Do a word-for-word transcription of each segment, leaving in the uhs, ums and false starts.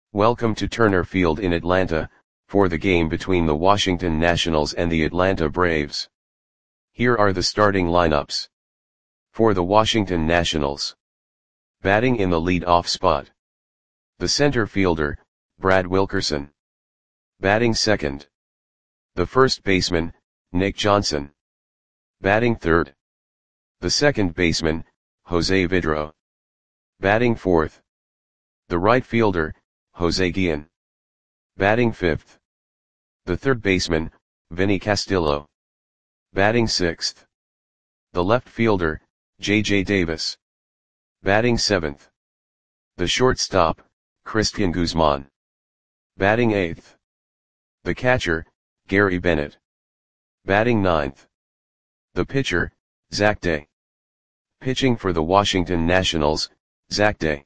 Welcome to Turner Field in Atlanta, for the game between the Washington Nationals and the Atlanta Braves. Here are the starting lineups. For the Washington Nationals. Batting in the lead-off spot. The center fielder, Brad Wilkerson. Batting second. The first baseman, Nick Johnson. Batting third. The second baseman, Jose Vidro. Batting fourth. The right fielder, Jose Guillen. Batting fifth. The third baseman, Vinny Castillo. Batting sixth. The left fielder, J J Davis. Batting seventh. The shortstop, Cristian Guzman. Batting eighth. The catcher, Gary Bennett. Batting ninth. The pitcher, Zach Day. Pitching for the Washington Nationals, Zach Day.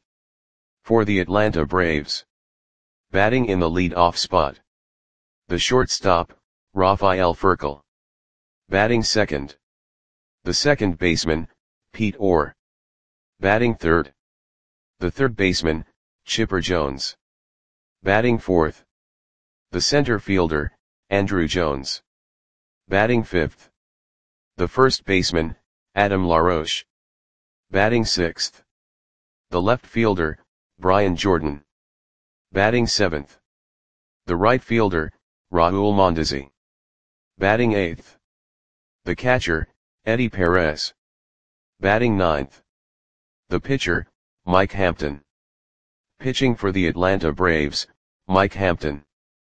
For the Atlanta Braves. Batting in the lead-off spot. The shortstop, Rafael Furcal. Batting second. The second baseman, Pete Orr. Batting third. The third baseman, Chipper Jones. Batting fourth. The center fielder, Andruw Jones. Batting fifth. The first baseman, Adam LaRoche. Batting sixth. The left fielder, Brian Jordan. Batting seventh. The right fielder, Raul Mondesi. Batting eighth. The catcher, Eddie Perez. Batting ninth. The pitcher, Mike Hampton. Pitching for the Atlanta Braves, Mike Hampton.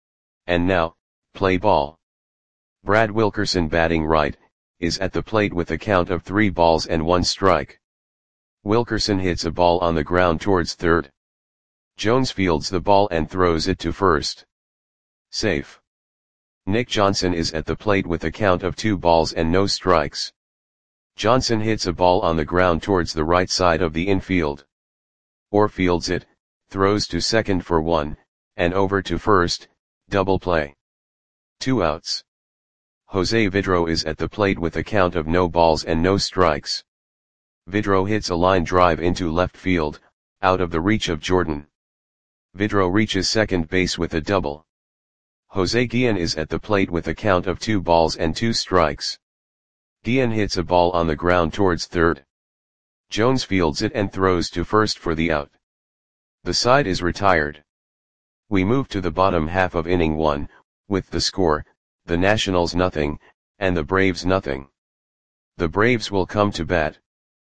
And now, play ball. Brad Wilkerson, batting right, is at the plate with a count of three balls and one strike. Wilkerson hits a ball on the ground towards third. Jones fields the ball and throws it to first. Safe. Nick Johnson is at the plate with a count of two balls and no strikes. Johnson hits a ball on the ground towards the right side of the infield. Orr fields it, throws to second for one, and over to first, double play. Two outs. Jose Vidro is at the plate with a count of no balls and no strikes. Vidro hits a line drive into left field, out of the reach of Jordan. Vidro reaches second base with a double. Jose Guillen is at the plate with a count of two balls and two strikes. Guillen hits a ball on the ground towards third. Jones fields it and throws to first for the out. The side is retired. We move to the bottom half of inning one, with the score, the Nationals nothing, and the Braves nothing. The Braves will come to bat.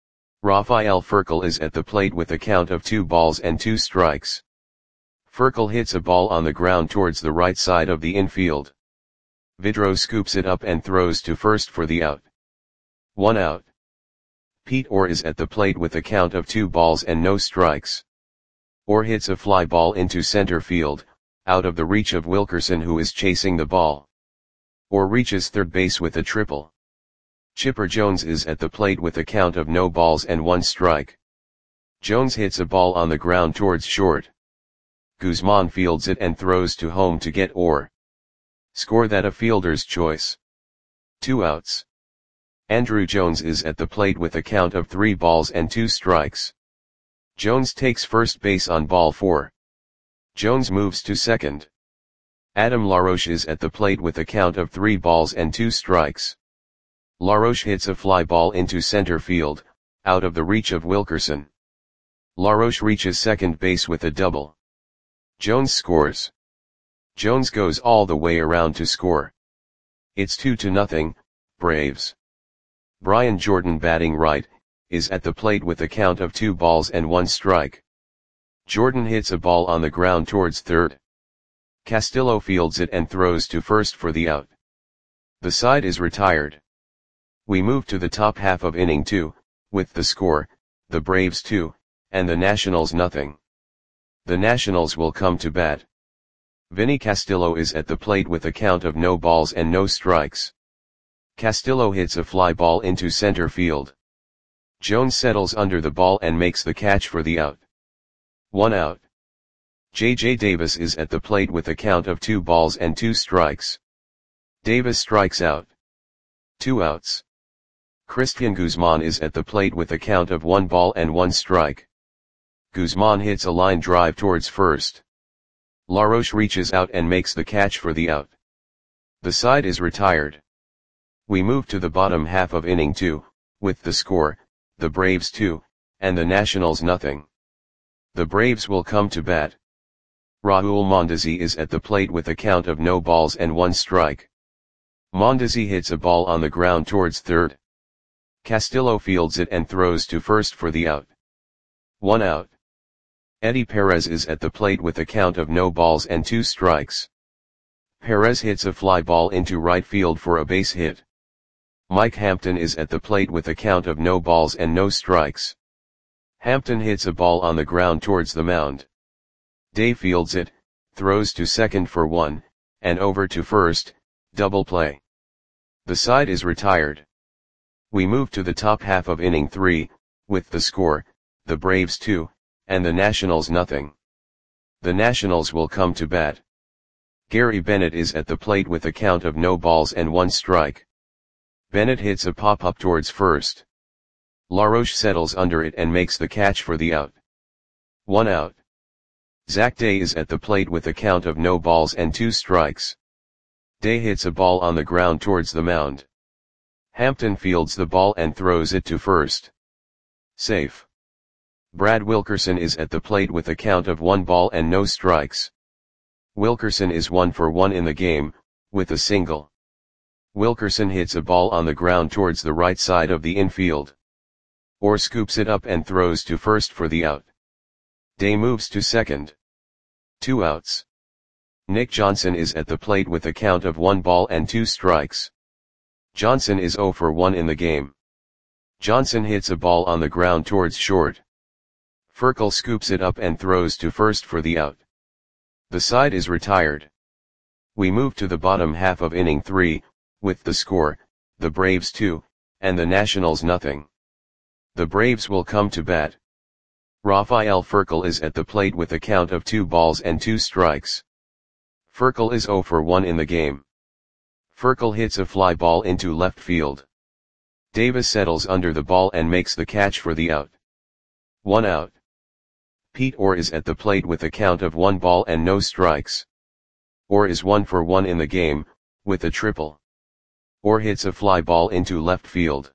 Rafael Furcal is at the plate with a count of two balls and two strikes. Furcal hits a ball on the ground towards the right side of the infield. Vidro scoops it up and throws to first for the out. One out. Pete Orr is at the plate with a count of two balls and no strikes. Orr hits a fly ball into center field, out of the reach of Wilkerson, who is chasing the ball. Orr reaches third base with a triple. Chipper Jones is at the plate with a count of no balls and one strike. Jones hits a ball on the ground towards short. Guzman fields it and throws to home to get Orr. Score that a fielder's choice. Two outs. Andruw Jones is at the plate with a count of three balls and two strikes. Jones takes first base on ball four. Jones moves to second. Adam LaRoche is at the plate with a count of three balls and two strikes. LaRoche hits a fly ball into center field, out of the reach of Wilkerson. LaRoche reaches second base with a double. Jones scores. Jones goes all the way around to score. It's two to nothing, Braves. Brian Jordan, batting right, is at the plate with a count of two balls and one strike. Jordan hits a ball on the ground towards third. Castillo fields it and throws to first for the out. The side is retired. We move to the top half of inning two, with the score, the Braves two, and the Nationals nothing. The Nationals will come to bat. Vinny Castillo is at the plate with a count of no balls and no strikes. Castillo hits a fly ball into center field. Jones settles under the ball and makes the catch for the out. One out. J J Davis is at the plate with a count of two balls and two strikes. Davis strikes out. Two outs. Cristian Guzman is at the plate with a count of one ball and one strike. Guzman hits a line drive towards first. LaRoche reaches out and makes the catch for the out. The side is retired. We move to the bottom half of inning two, with the score, the Braves two, and the Nationals nothing. The Braves will come to bat. Raul Mondesi is at the plate with a count of no balls and one strike. Mondesi hits a ball on the ground towards third. Castillo fields it and throws to first for the out. One out. Eddie Perez is at the plate with a count of no balls and two strikes. Perez hits a fly ball into right field for a base hit. Mike Hampton is at the plate with a count of no balls and no strikes. Hampton hits a ball on the ground towards the mound. Day fields it, throws to second for one, and over to first, double play. The side is retired. We move to the top half of inning three, with the score, the Braves two, and the Nationals nothing. The Nationals will come to bat. Gary Bennett is at the plate with a count of no balls and one strike. Bennett hits a pop-up towards first. LaRoche settles under it and makes the catch for the out. One out. Zach Day is at the plate with a count of no balls and two strikes. Day hits a ball on the ground towards the mound. Hampton fields the ball and throws it to first. Safe. Brad Wilkerson is at the plate with a count of one ball and no strikes. Wilkerson is one for one in the game, with a single. Wilkerson hits a ball on the ground towards the right side of the infield. Orr scoops it up and throws to first for the out. Day moves to second. Two outs. Nick Johnson is at the plate with a count of one ball and two strikes. Johnson is zero for one in the game. Johnson hits a ball on the ground towards short. Furkel scoops it up and throws to first for the out. The side is retired. We move to the bottom half of inning three, with the score, the Braves two, and the Nationals nothing. The Braves will come to bat. Rafael Furkel is at the plate with a count of two balls and two strikes. Furkel is zero for one in the game. Furkel hits a fly ball into left field. Davis settles under the ball and makes the catch for the out. One out. Pete Orr is at the plate with a count of one ball and no strikes. Orr is one for one in the game, with a triple. Orr hits a fly ball into left field.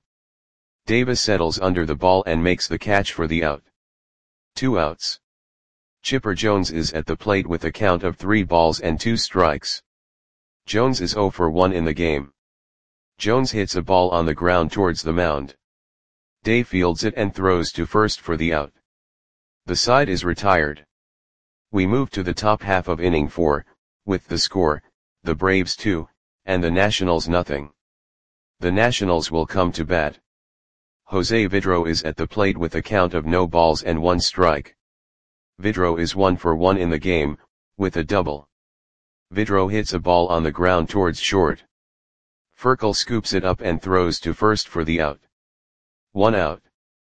Davis settles under the ball and makes the catch for the out. Two outs. Chipper Jones is at the plate with a count of three balls and two strikes. Jones is zero for one in the game. Jones hits a ball on the ground towards the mound. Day fields it and throws to first for the out. The side is retired. We move to the top half of inning four, with the score, the Braves two, and the Nationals nothing. The Nationals will come to bat. Jose Vidro is at the plate with a count of no balls and one strike. Vidro is one for one in the game, with a double. Vidro hits a ball on the ground towards short. Furkel scoops it up and throws to first for the out. One out.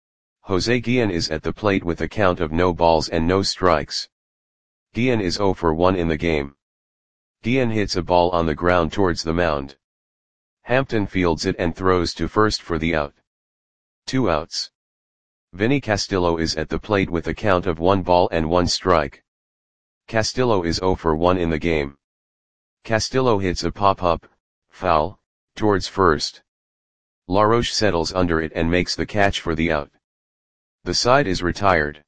Jose Guillen is at the plate with a count of no balls and no strikes. Guillen is zero for one in the game. Guillen hits a ball on the ground towards the mound. Hampton fields it and throws to first for the out. Two outs. Vinny Castillo is at the plate with a count of one ball and one strike. Castillo is zero for one in the game. Castillo hits a pop-up, foul, towards first. LaRoche settles under it and makes the catch for the out. The side is retired.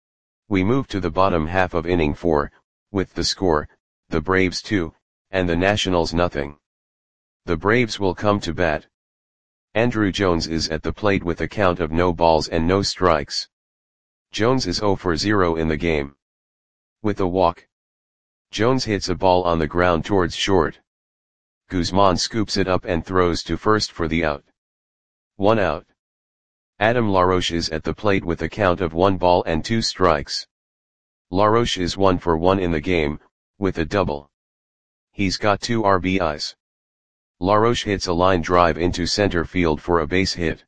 We move to the bottom half of inning four, with the score, the Braves two, and the Nationals nothing. The Braves will come to bat. Andrew Jones is at the plate with a count of no balls and no strikes. Jones is zero for zero in the game. With a walk. Jones hits a ball on the ground towards short. Guzman scoops it up and throws to first for the out. One out. Adam LaRoche is at the plate with a count of one ball and two strikes. LaRoche is one for one in the game, with a double. He's got two R B Is. LaRoche hits a line drive into center field for a base hit.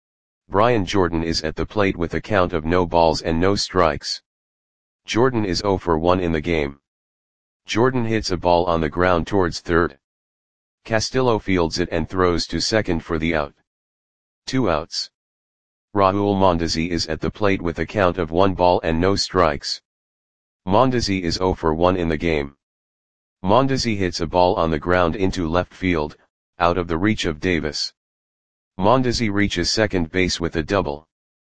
Brian Jordan is at the plate with a count of no balls and no strikes. Jordan is zero for one in the game. Jordan hits a ball on the ground towards third. Castillo fields it and throws to second for the out. Two outs. Raul Mondesi is at the plate with a count of one ball and no strikes. Mondesi is zero for one in the game. Mondesi hits a ball on the ground into left field, out of the reach of Davis. Mondesi reaches second base with a double.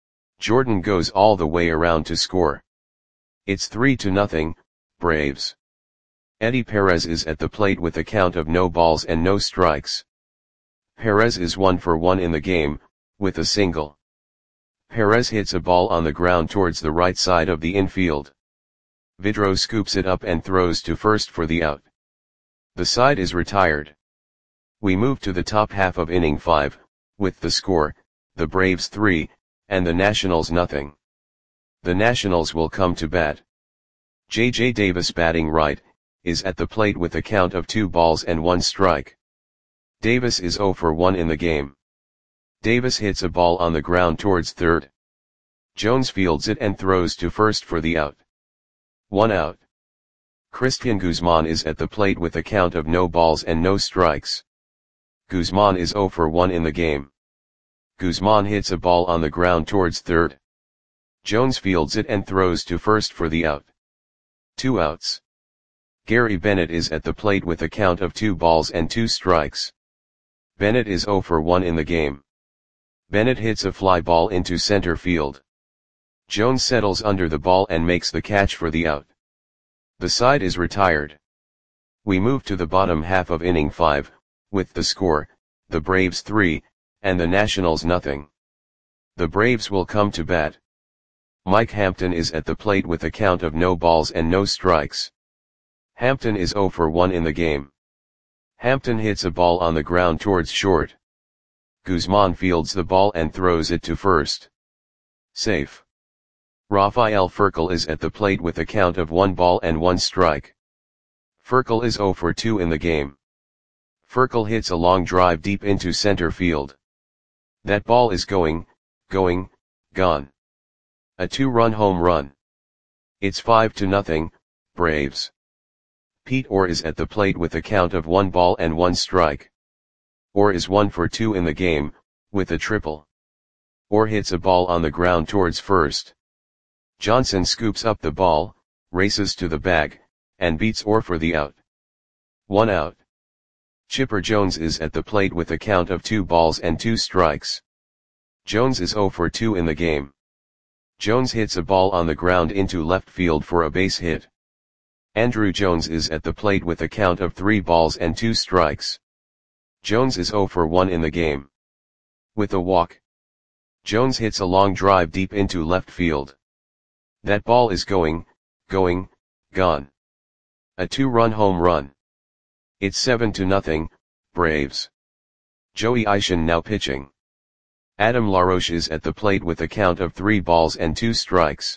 Jordan goes all the way around to score. It's three to nothing, Braves. Eddie Perez is at the plate with a count of no balls and no strikes. Perez is one for one in the game, with a single. Perez hits a ball on the ground towards the right side of the infield. Vidro scoops it up and throws to first for the out. The side is retired. We move to the top half of inning five, with the score, the Braves three, and the Nationals nothing. The Nationals will come to bat. J J Davis, batting right, is at the plate with a count of two balls and one strike. Davis is zero for one in the game. Davis hits a ball on the ground towards third. Jones fields it and throws to first for the out. One out. Christian Guzman is at the plate with a count of no balls and no strikes. Guzman is zero for one in the game. Guzman hits a ball on the ground towards third. Jones fields it and throws to first for the out. Two outs. Gary Bennett is at the plate with a count of two balls and two strikes. Bennett is zero for one in the game. Bennett hits a fly ball into center field. Jones settles under the ball and makes the catch for the out. The side is retired. We move to the bottom half of inning five, with the score, the Braves three, and the Nationals nothing. The Braves will come to bat. Mike Hampton is at the plate with a count of no balls and no strikes. Hampton is zero for one in the game. Hampton hits a ball on the ground towards short. Guzman fields the ball and throws it to first. Safe. Rafael Furcal is at the plate with a count of one ball and one strike. Furcal is zero for two in the game. Furcal hits a long drive deep into center field. That ball is going, going, gone. A two-run home run. It's five to nothing, Braves. Pete Orr is at the plate with a count of one ball and one strike. Orr is one for two in the game, with a triple. Orr hits a ball on the ground towards first. Johnson scoops up the ball, races to the bag, and beats Orr for the out. One out. Chipper Jones is at the plate with a count of two balls and two strikes. Jones is zero for two in the game. Jones hits a ball on the ground into left field for a base hit. Andruw Jones is at the plate with a count of three balls and two strikes. Jones is zero for one in the game. With a walk. Jones hits a long drive deep into left field. That ball is going, going, gone. A two-run home run. It's seven to nothing, Braves. Joey Ishin now pitching. Adam LaRoche is at the plate with a count of three balls and two strikes.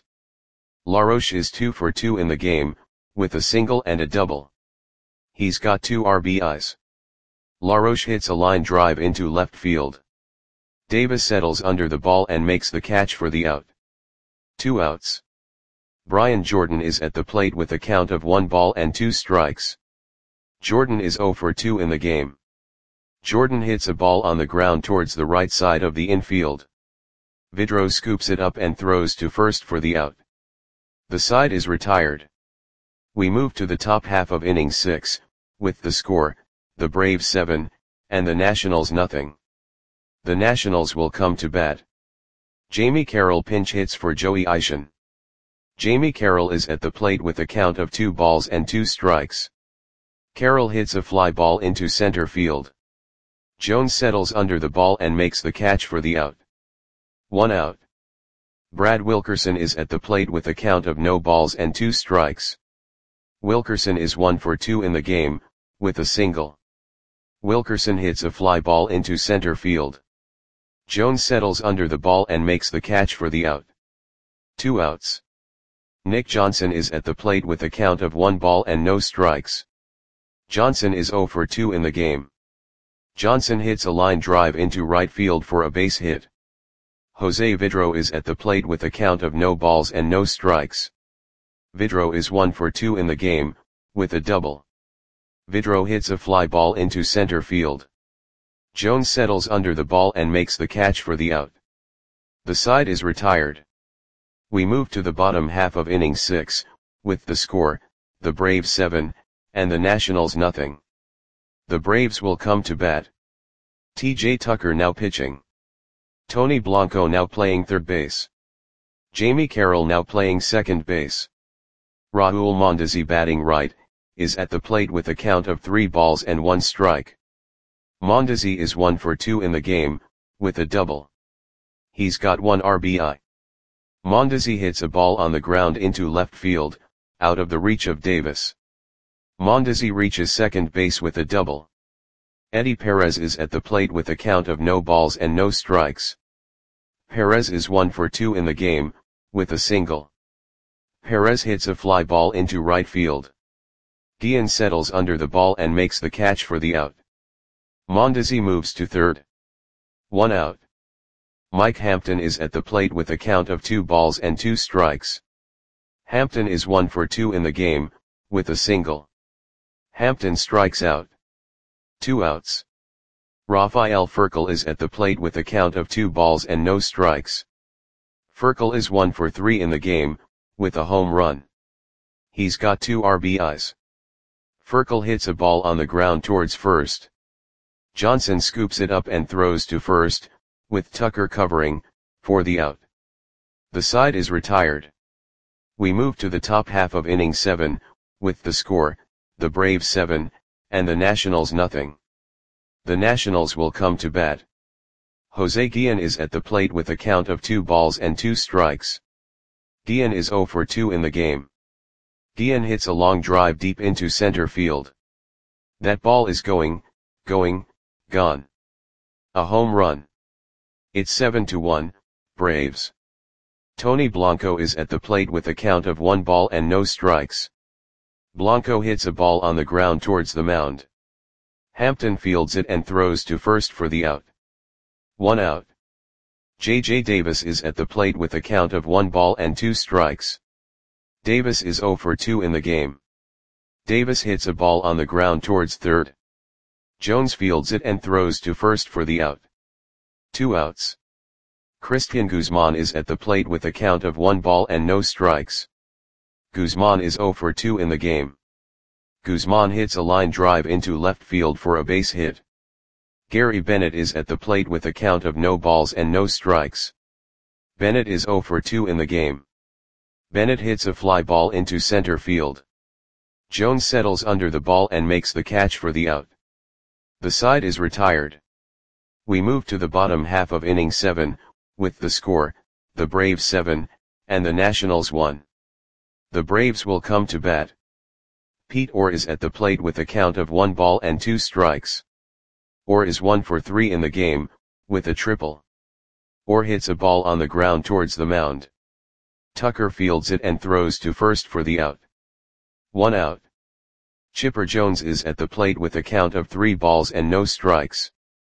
LaRoche is two for two in the game, with a single and a double. He's got two R B Is. LaRoche hits a line drive into left field. Davis settles under the ball and makes the catch for the out. Two outs. Brian Jordan is at the plate with a count of one ball and two strikes. Jordan is zero for two in the game. Jordan hits a ball on the ground towards the right side of the infield. Vidro scoops it up and throws to first for the out. The side is retired. We move to the top half of inning six, with the score, the Braves seven, and the Nationals nothing. The Nationals will come to bat. Jamie Carroll pinch hits for Joey Ishin. Jamie Carroll is at the plate with a count of two balls and two strikes. Carroll hits a fly ball into center field. Jones settles under the ball and makes the catch for the out. One out. Brad Wilkerson is at the plate with a count of no balls and two strikes. Wilkerson is one for two in the game, with a single. Wilkerson hits a fly ball into center field. Jones settles under the ball and makes the catch for the out. Two outs. Nick Johnson is at the plate with a count of one ball and no strikes. Johnson is zero for two in the game. Johnson hits a line drive into right field for a base hit. Jose Vidro is at the plate with a count of no balls and no strikes. Vidro is one for two in the game, with a double. Vidro hits a fly ball into center field. Jones settles under the ball and makes the catch for the out. The side is retired. We move to the bottom half of inning six, with the score, the Braves seven, and the Nationals nothing. The Braves will come to bat. T J Tucker now pitching. Tony Blanco now playing third base. Jamie Carroll now playing second base. Raul Mondesi batting right, is at the plate with a count of three balls and one strike. Mondesi is one for two in the game, with a double. He's got one R B I. Mondesi hits a ball on the ground into left field, out of the reach of Davis. Mondesi reaches second base with a double. Eddie Perez is at the plate with a count of no balls and no strikes. Perez is one for two in the game, with a single. Perez hits a fly ball into right field. Guillen settles under the ball and makes the catch for the out. Mondesi moves to third. One out. Mike Hampton is at the plate with a count of two balls and two strikes. Hampton is one for two in the game, with a single. Hampton strikes out. Two outs. Rafael Furcal is at the plate with a count of two balls and no strikes. Furcal is one for three in the game, with a home run. He's got two R B Is. Furcal hits a ball on the ground towards first. Johnson scoops it up and throws to first, with Tucker covering, for the out. The side is retired. We move to the top half of inning seven, with the score, the Braves seven, and the Nationals nothing. The Nationals will come to bat. Jose Guillen is at the plate with a count of two balls and two strikes. Guillen is zero for two in the game. Guillen hits a long drive deep into center field. That ball is going, going, gone. A home run. It's seven to one, Braves. Tony Blanco is at the plate with a count of one ball and no strikes. Blanco hits a ball on the ground towards the mound. Hampton fields it and throws to first for the out. One out. J J Davis is at the plate with a count of one ball and two strikes. Davis is zero for two in the game. Davis hits a ball on the ground towards third. Jones fields it and throws to first for the out. Two outs. Christian Guzman is at the plate with a count of one ball and no strikes. Guzman is zero for two in the game. Guzman hits a line drive into left field for a base hit. Gary Bennett is at the plate with a count of no balls and no strikes. Bennett is zero for two in the game. Bennett hits a fly ball into center field. Jones settles under the ball and makes the catch for the out. The side is retired. We move to the bottom half of inning seven, with the score, the Braves seven, and the Nationals one. The Braves will come to bat. Pete Orr is at the plate with a count of one ball and two strikes. Orr is one for three in the game, with a triple. Orr hits a ball on the ground towards the mound. Tucker fields it and throws to first for the out. One out. Chipper Jones is at the plate with a count of three balls and no strikes.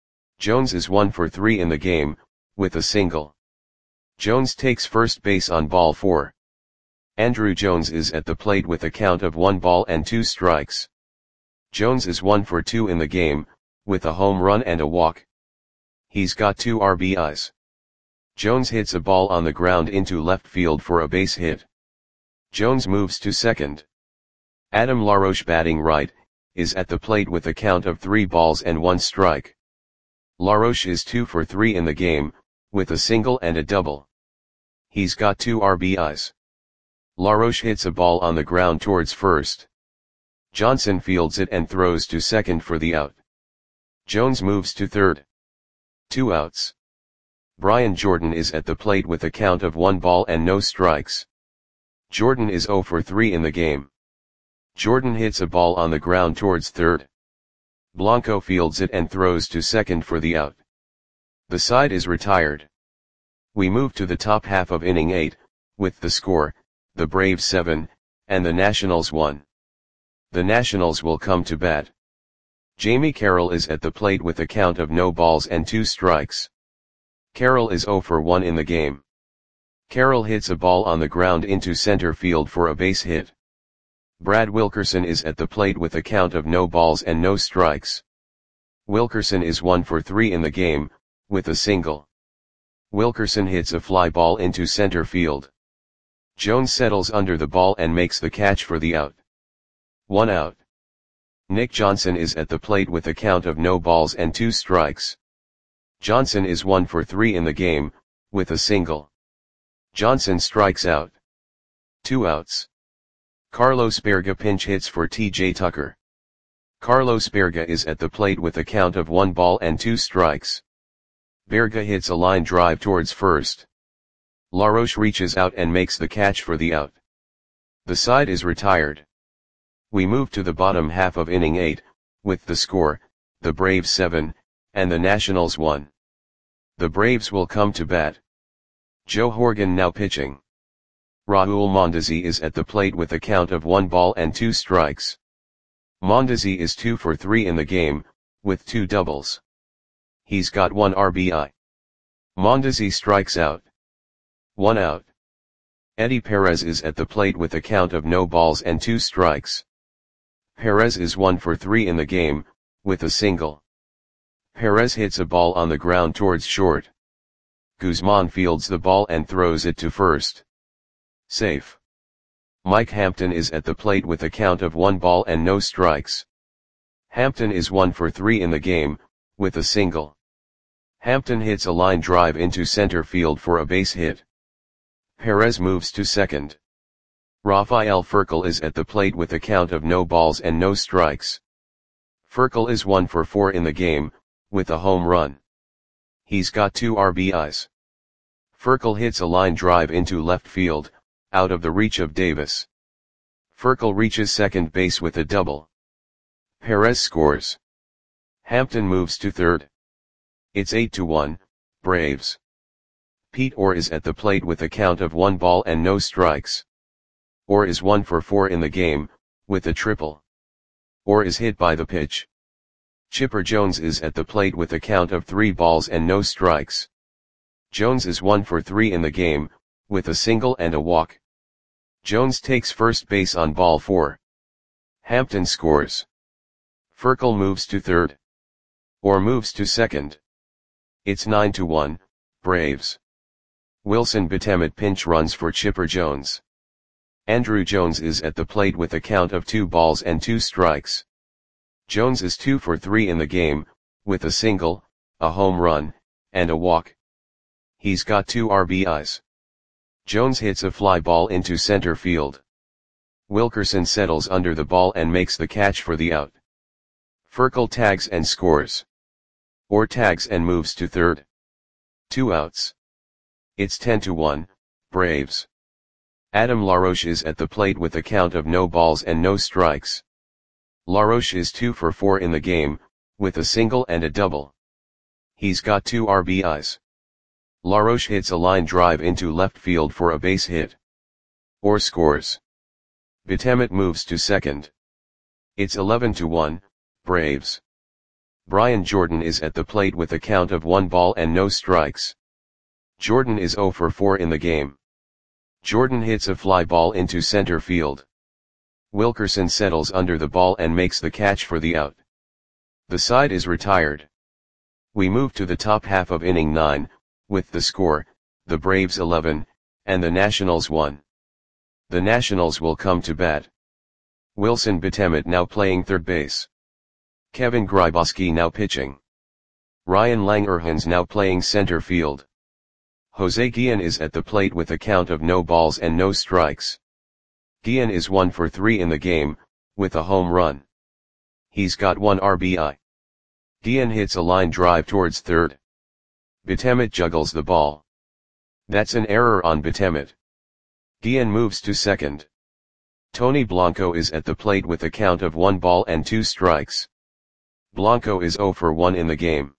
Jones is one for three in the game, with a single. Jones takes first base on ball four. Andruw Jones is at the plate with a count of one ball and two strikes. Jones is one for two in the game, with a home run and a walk. He's got two R B Is. Jones hits a ball on the ground into left field for a base hit. Jones moves to second. Adam LaRoche batting right, is at the plate with a count of three balls and one strike. LaRoche is two for three in the game, with a single and a double. He's got two R B Is. LaRoche hits a ball on the ground towards first. Johnson fields it and throws to second for the out. Jones moves to third. Two outs. Brian Jordan is at the plate with a count of one ball and no strikes. Jordan is zero for three in the game. Jordan hits a ball on the ground towards third. Blanco fields it and throws to second for the out. The side is retired. We move to the top half of inning eight, with the score, the Braves seven, and the Nationals one. The Nationals will come to bat. Jamie Carroll is at the plate with a count of no balls and two strikes. Carroll is zero for one in the game. Carroll hits a ball on the ground into center field for a base hit. Brad Wilkerson is at the plate with a count of no balls and no strikes. Wilkerson is one for three in the game, with a single. Wilkerson hits a fly ball into center field. Jones settles under the ball and makes the catch for the out. One out. Nick Johnson is at the plate with a count of no balls and two strikes. Johnson is one for three in the game, with a single. Johnson strikes out. Two outs. Carlos Berga pinch hits for T J Tucker. Carlos Berga is at the plate with a count of one ball and two strikes. Berga hits a line drive towards first. LaRoche reaches out and makes the catch for the out. The side is retired. We move to the bottom half of inning eight, with the score, the Braves seven, and the Nationals one. The Braves will come to bat. Joe Horgan now pitching. Raul Mondesi is at the plate with a count of one ball and two strikes. Mondesi is two for three in the game, with two doubles. He's got one R B I. Mondesi strikes out. One out. Eddie Perez is at the plate with a count of no balls and two strikes. Perez is one for three in the game, with a single. Perez hits a ball on the ground towards short. Guzman fields the ball and throws it to first. Safe. Mike Hampton is at the plate with a count of one ball and no strikes. Hampton is one for three in the game, with a single. Hampton hits a line drive into center field for a base hit. Perez moves to second. Rafael Furcal is at the plate with a count of no balls and no strikes. Furcal is one for four in the game, with a home run. He's got two R B Is. Furcal hits a line drive into left field, out of the reach of Davis. Furcal reaches second base with a double. Perez scores. Hampton moves to third. It's eight to one, Braves. Pete Orr is at the plate with a count of one ball and no strikes. Orr is one for four in the game, with a triple. Orr is hit by the pitch. Chipper Jones is at the plate with a count of three balls and no strikes. Jones is one for three in the game, with a single and a walk. Jones takes first base on ball four. Hampton scores. Furcal moves to third. Orr moves to second. It's nine to one, Braves. Wilson Betemet pinch runs for Chipper Jones. Andrew Jones is at the plate with a count of two balls and two strikes. Jones is two for three in the game, with a single, a home run, and a walk. He's got two R B Is. Jones hits a fly ball into center field. Wilkerson settles under the ball and makes the catch for the out. Furcal tags and scores. Orr tags and moves to third. Two outs. It's ten to one, Braves. Adam LaRoche is at the plate with a count of no balls and no strikes. LaRoche is two for four in the game, with a single and a double. He's got two R B Is. LaRoche hits a line drive into left field for a base hit. Orr scores. Betemet moves to second. It's eleven to one, Braves. Brian Jordan is at the plate with a count of one ball and no strikes. Jordan is zero for four in the game. Jordan hits a fly ball into center field. Wilkerson settles under the ball and makes the catch for the out. The side is retired. We move to the top half of inning nine, with the score, the Braves eleven, and the Nationals one. The Nationals will come to bat. Wilson Betemet now playing third base. Kevin Grybowski now pitching. Ryan Langerhans now playing center field. Jose Guillen is at the plate with a count of no balls and no strikes. Guillen is one for three in the game, with a home run. He's got one R B I. Guillen hits a line drive towards third. Betemet juggles the ball. That's an error on Betemet. Guillen moves to second. Tony Blanco is at the plate with a count of one ball and two strikes. Blanco is zero for one in the game.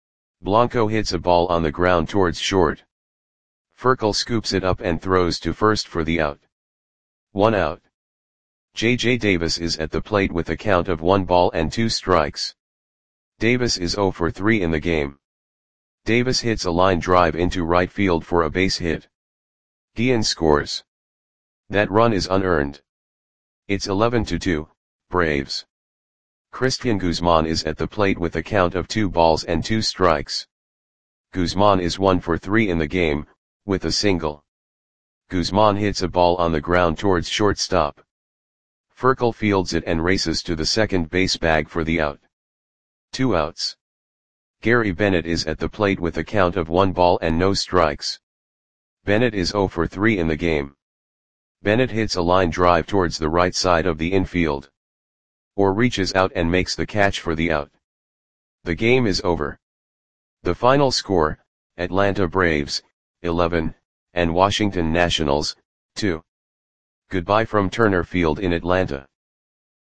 Blanco hits a ball on the ground towards short. Furcal scoops it up and throws to first for the out. One out. J J Davis is at the plate with a count of one ball and two strikes. Davis is zero for three in the game. Davis hits a line drive into right field for a base hit. Guillen scores. That run is unearned. It's eleven to two, Braves. Christian Guzman is at the plate with a count of two balls and two strikes. Guzman is one for three in the game, with a single. Guzman hits a ball on the ground towards shortstop. Furcal fields it and races to the second base bag for the out. Two outs. Gary Bennett is at the plate with a count of one ball and no strikes. Bennett is zero for three in the game. Bennett hits a line drive towards the right side of the infield. Or reaches out and makes the catch for the out. The game is over. The final score, Atlanta Braves, eleven, and Washington Nationals, two. Goodbye from Turner Field in Atlanta.